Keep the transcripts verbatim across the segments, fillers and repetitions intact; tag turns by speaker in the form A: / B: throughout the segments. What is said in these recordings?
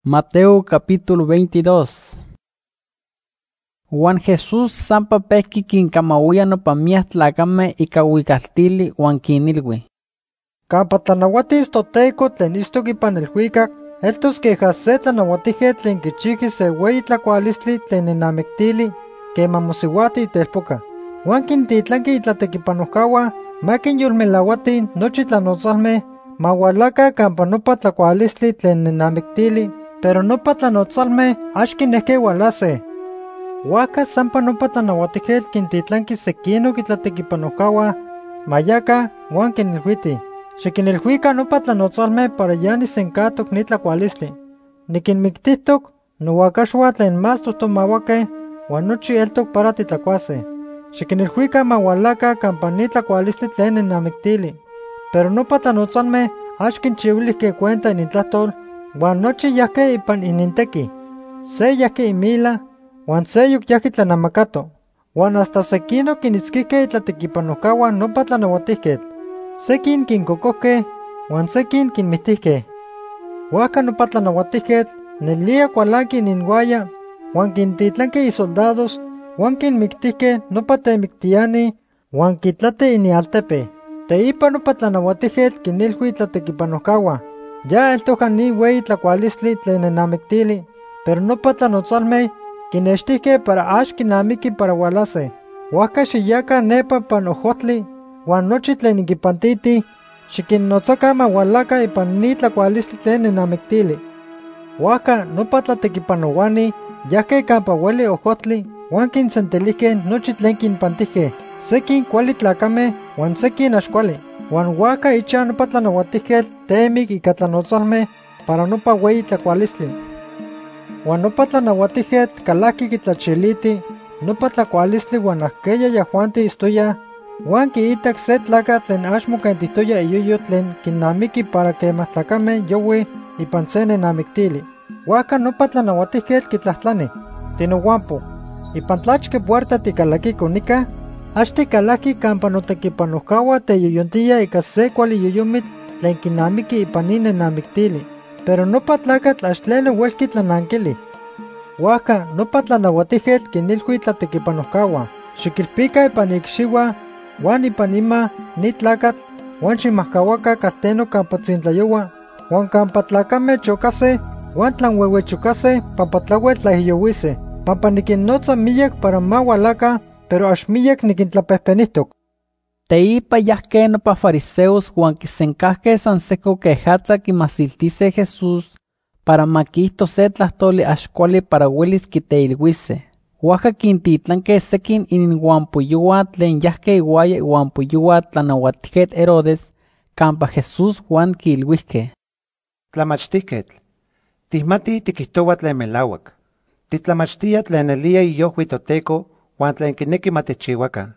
A: Mateo capítulo veintidós. Juan Jesús sampa pehki kinkamauia nopa miak tlacameh ika uicaltili huan kinilui:
B: Campa tlanauatis toTeco tlen istok ipan ilhuicac, eltos queja se tlanauatijquetl tlen kichihqui se ueyi tlacualistli tlen nenamictili queman mosiuati itelpoca. Huan quintitlanqui itlatequipanojcauan ma quinyolmelauati nochi tlanotzalmeh ma ualaca campa nopa tlacualistli tlen nenamictili, pero nopa tlanotzalmeh ax quinehque ualase. Huaca sampa nopa tlanauatijquetl quintitlanqui sequinoc itlatequipanojcauan ma yaca huan quinilhuiti: xiquinilhuica nopa tlanotzalmeh para ya nisencatoc ni tlacualistli. Niquinmictihtoc nouacaxuan tlen más tohtomauaqueh huan nochi eltoc para titlacuase. Xiquinilhuica ma ualaca campa ni tlacualistli tlen nenamictili. Pero nopa tlanotzalmeh ax quinchiuilihque cuenta inintlahtol huan nochi yahque ipan inintequi. Se yahqui imila huan seyoc yahqui tlanamacato. Huan hasta sequinoc quinitzquihque itlatequipanojcauan nopa tlanauatijquetl. Sequin quincocohque huan sequin quinmictihque. Huaca nopa tlanauatijquetl nelia cualanqui ininhuaya huan quintitlanqui isoldados huan quinmictihque nopa temictiani huan quitlati inialtepe. Teipa nopa tlanauatijquetl quinilhui tlatequipanojcauan: ya eltoca ni ueyi tlacualistli tlen nenamictili, pero nopa tlanotzalmeh quinextihque para ax quinamiqui para ualase. Huaca xiyaca nepa pan ojohtli huan nochi tlen inquipantitih xiquinnotzaca ma ualaca ipan ni tlacualistli tlen nenamictili. Huaca nopa tlatequipanouani yahque campa ueli ojohtli huan quinsentilijque nochi tlen quinpantijque, sequin cuali tlacameh huan sequin ax cuali. Huan huaca icha nopa tlanauatijquetl temic ica tlanotzalmeh para nopa ueyi tlacualistli. Huan nopa tlanauatijquetl calahqui quitlachiliti nopa tlacualistli huan ahqueya yahuanti istoyah huan quiitac se tlacatl tlen ax mocantihtoya iyoyo tlen quinnamiqui para quemah tlacameh youi ipan se nenamictili. Huaca nopa tlanauatijquetl quitlahtlani: tinohuampo, ipan tlachque puerta ticalaquico nica? Ax ticalahqui campa notequipanojcauan teyoyontiya ica se cuali yoyomitl tlen quinamiqui ipan ni nenamictili, pero nopa tlacatl ax tleno uelqui tlananquili. Huaca nopa tlanauatijquetl quinilhui tlatequipanojcauan: xiquilpica ipan icxiua huan ipan ima ni tlacatl huan ximahcahuaca calteno campa tzintlayoua huan campa tlacameh chocase huan tlanhuehuechocase pampa tlauel tlaihyohuise, pampa niquinnotza miyac para ma ualaca, pero ax miyac niquintlapehpenihtoc.
A: Teipa yahque nopa fariseos huan quisencahque san seco quejatza quimasiltise Jesús para ma quihto se tlahtoli ax cuali para uelis quiteilhuise. Huaca quintitlanque sequin ininhuampoyouan tlen yahque iuaya ihuampoyouan tlanauatijquetl Herodes campa Jesús huan quiilhuihque:
C: Tlamachtijquetl, tihmati tiquihtoua tlen melauac. Titlamachtia tlen nelia iyohui toTeco huan tlen quinequi ma techchihuaca.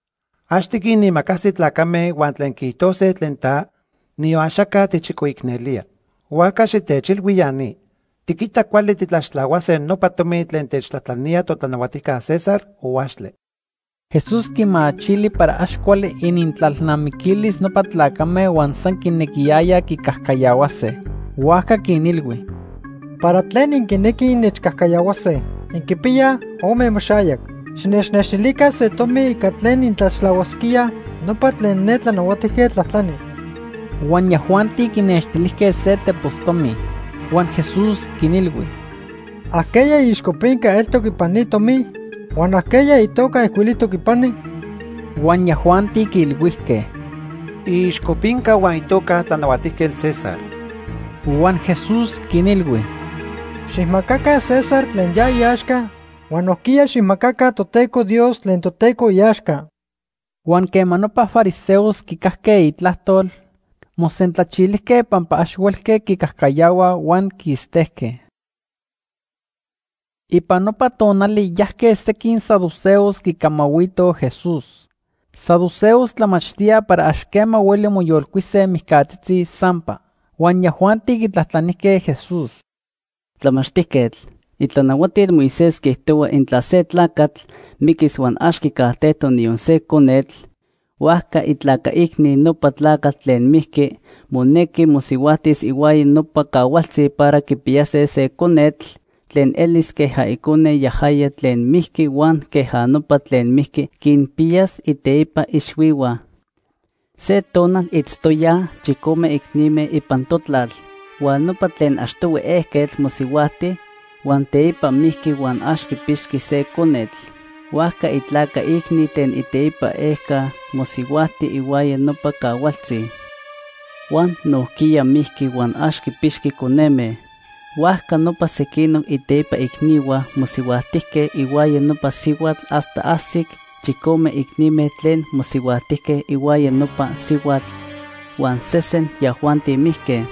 C: Ax tiquinimacasi tlacameh huan tlen quihtose tlen ta, nio axaca tichicoicnelia. Huaca xitechilhui ya ni: tiquita cuali titlaxtlauase nopa tomi tlen techtlahtlania totlanauatijca César o axtle.
A: Jesús quimachili para ax cuali inintlalnamiquilis nopa tlacameh huan san quinequiyaya quicahcayauase. Huaca quinilhui:
B: para tlen inquinequi nechcahcayauase, inquipiya ome moxayac. Xinechnextilica se tomi ica tlen intlaxtlauasquia nopa tlen ne tlanauatijquetl tlahtlani.
A: Huan yahuanti quinextilijque se tepostomi. Huan Jesús quinilhui:
B: ahqueya ixcopinca eltoc ipan ni tomi, huan ahqueya itoca ihcuilitoc ipani.
A: Huan yahuanti quilhuihque:
C: ixcopinca huan itoca tlanauatijquetl César.
A: Huan Jesús quinilhui:
B: xihmacaca César tlen ya iaxca, huan ohquia xihmacaca toTeco Dios tlen toTeco iaxca.
A: Huan quema nopa fariseos quicahque itlahtol, mosentlachilijque pampa ax uelque quicahcayaua huan quistehque. Ipan nopa tonali yahque sequin saduceos quicamauito Jesús. Saduceos tlamachtia para ax quema ueli moyolcuise mihcatzitzi sampa, huan yahuanti quitlahtlanihque Jesús:
D: Tlamachtijquetl, itlanauatil Moisés quihtoua intla se tlacatl miquis huan ax quicahtentos nion se conetl, Huasca itlaca igni nopa tlacatl tlen mihki, moneki mosihuatis iuaya nopa kawaltzi para kipiyase se conetl, tlen elis keja ikone yahaya tlen mihki wan keja nopa tlen mihki kinpiyas iteipa ixwiwa. Se tonal itztoya chikome iknime ipan totlal, wan nopa tlen axtowe ehketl mosihuati, wan teipa mihki wan axkipixki se conetl. Huasca itlaca igni ten iteipa ehka mosihuati iuaya nopa kawaltzi. Wan nohkia mihki wan axkipixki coneme. Huasca nopa sequino iteipa igniwa mosihuatihke iuaya nopa sihuatl hasta asik chikome ignime tlen mosihuatihke iuaya nopa sihuatl, wan sesen yahuanti mihke.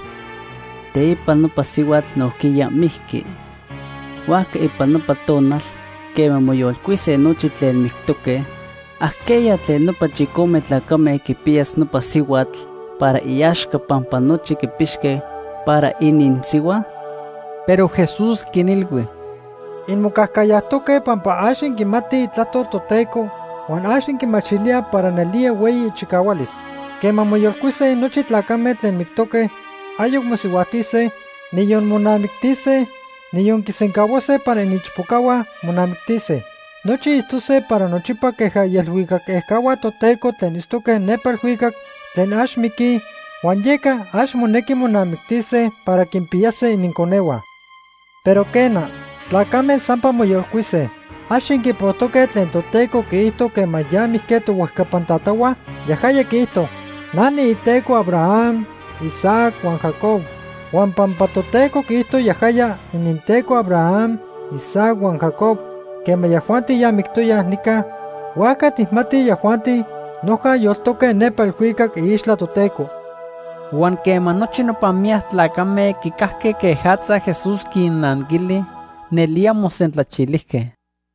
D: Teipa nopa sihuatl nohkia mihki. Huasca ipan nopa tonal, quema moyolcuise nochi tlen mictoque, ahkeya tlen nopa chikome tlacame kipiyas nopa sihuatl, para iyaxka pampa nochi kipixke para inin siwa?
A: Pero Jesús kinilwi:
B: Inmokahkayahtoque pampa axin kimati itlahtol Toteco, wan axin kimachilia para nelia weyi chikawalis. Quema moyolcuise nochi tlacame tlen mictoque, ayok mosihuatise, niyon monamictise, niyon kisenkawase para inichpokawa monamictise. Nochi istose para nochipa keja yelhuikak ehkawa Toteco tlen istoque nepa elhuikak tlen ax miki, wan yeka ax moneki monamictise para kimpiyase ininkonewa. Pero kena, tlacame sampa moyolcuise, axin kipohtoque tlen Toteco kiihto quema ya mihke towehkapantatahua, yahaya kiihto: Nani iteco Abraham, Isaac wan Jacob. Wan pampa Toteco kiihto yahaya ininteco Abraham, Isaac wan Jacob, quema yahuanti ya mictoyah nika, huaca tihmati yahuanti noja yoltoque nepa elhuikak iixtla Toteco.
A: Wan quema nochi nopa miah tlacame kikahke quejatza Jesús kinnankili, nelia mosentlachilihke.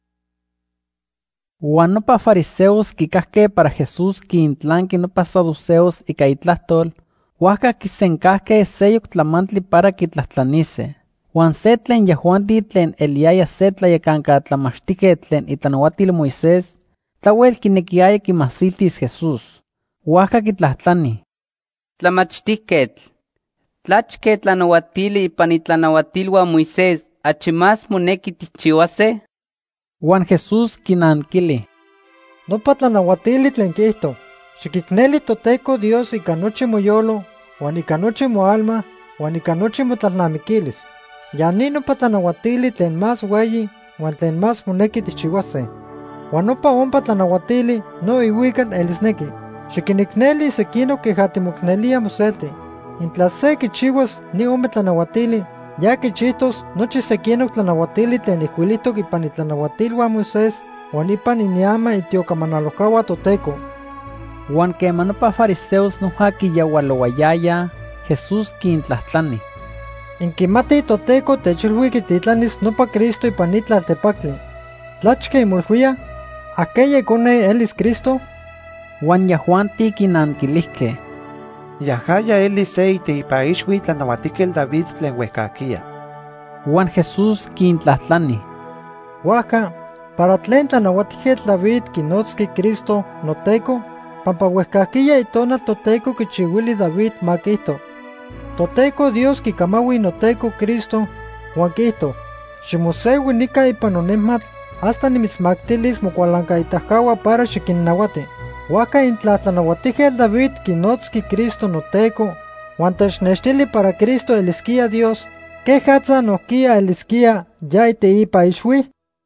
A: Wan nopa fariseos kikahke para Jesús kintlanki nopa saduceos ika itlahtol, huasca kisenkahke seyok tlamantli para kitlahtlanise. Wan se tlen yahuanti tlen eliaya se tlayakanka tlamachtike tlen itlanauatil Moisés, tlauel kinekiaya kimasiltis Jesús. Huasca kitlahtlani:
E: Tlamachtiketl, tlachke tlanauatili ipan itlanauatilua Moisés, achi más moneki tikchiuase?
A: Wan Jesús kinankili:
B: Nopa tlanauatili tlen kiihto: Xikikneli Toteco Dios ika nochi moyolo, wan ika nochi moalma, wan ika nochi motlalnamikilis. Ya ni nopa tlanauatili tlen más weyi, wan tlen más moneki tikchiuase. Wan nopa ompa tlanauatili no iuikal elisneki: Xikinikneli sekino keja timoknelia moselti. Intla se kichiuas ni ome tlanauatili, ya kichihtos nochi sekinok tlanauatili tlen ijkuilitok ipan itlanauatilua Moisés, wan ipan iniama itiokamanalokaua Toteco.
A: Wan quema nopa fariseos noja kiyaualouayaya, Jesús kintlahtlani:
B: Inkimati Toteco techilhui kititlanis nopa Cristo ipan ni tlaltepactli. Tlachke imolhuia, ¿akeya ikone elis Cristo?
A: Wan yahuanti kinankilihke:
C: Yahaya elis se iteipa ixui tlanauatikel David tlen huehkakia.
A: Wan Jesús kintlahtlani:
B: Huaca, para tlen tlanauatijel David kinotski Cristo noteco, pampa huehkakia itonal Toteco kichiuili David ma kihto: Toteco Dios kikamaui noteco Cristo, wan kihto: Ximoseui nika ipan nonehmatl, hasta nimitzmaktilis mokualankaitahkaua para xikinnauati. Huaca intla tlanauatijel David kinotski Cristo noteco, wan technextili para Cristo eliskia Dios, ¿quejatza nohkia eliskia ya iteipa ixui?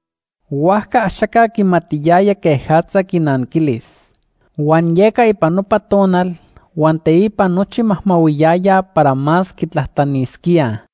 A: Huasca axaka kimatiyaya quejatza kinankilis. Wan yeka ipan nopa tonal, wan teipa nochi mahmauiyaya para más kitlahtlaniskia.